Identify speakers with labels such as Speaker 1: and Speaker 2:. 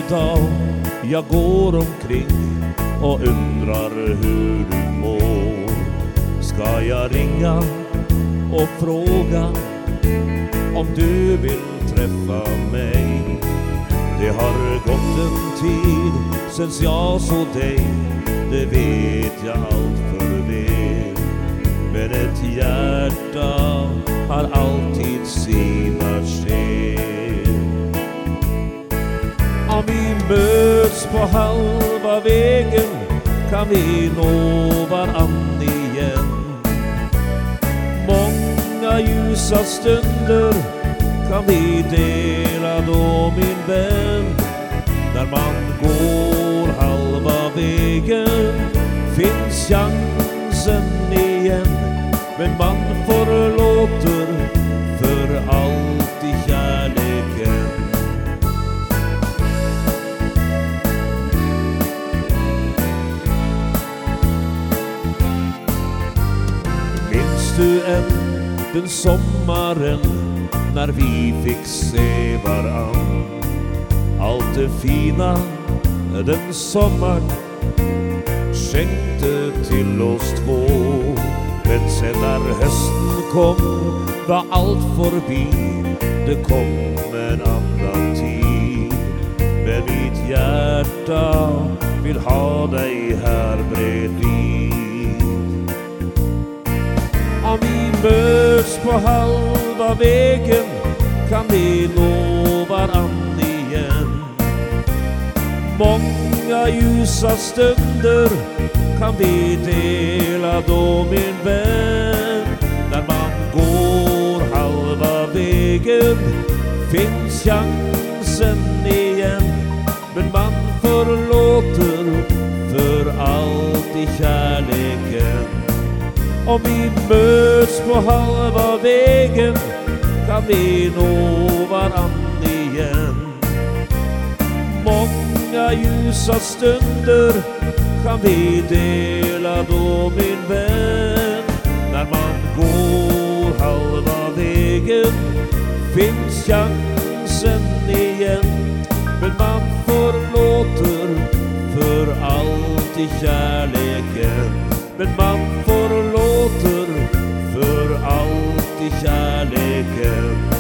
Speaker 1: dag jag går omkring och undrar hur du mår. Ska jag ringa och fråga om du vill träffa mig? Det har gått en tid sen jag såg dig, det vet jag allt för väl. Men ett hjärta har alltid sina skäl. Om vi möts på halva vägen kan vi nå varann igen. Många ljusa stunder kan vi dela då, min vän. När man går halva vägen finns chansen igen. Men man förlåter för allt i kärleken. Minns du än den sommaren när vi fick se varann? Allt det fina den sommaren skänkte till oss två. Men sen när hösten kom var allt förbi. Det kom en annan tid. Men mitt hjärta vill ha dig här bredvid. Om vi möts på halva vägen kan vi nå varann igen. Många ljusa stunder kan vi dela då, min vän. När man går halva vägen finns chansen igen. Men man förlåter för allt i kärleken. Om vi möts på halva vägen kan vi nå varann igen. Många ljusa stunder kan vi dela då, min vän. När man går halva vägen finns chansen igen. Men man förlåter för allt i kärleken. Men man förlåter för allt i kärleken.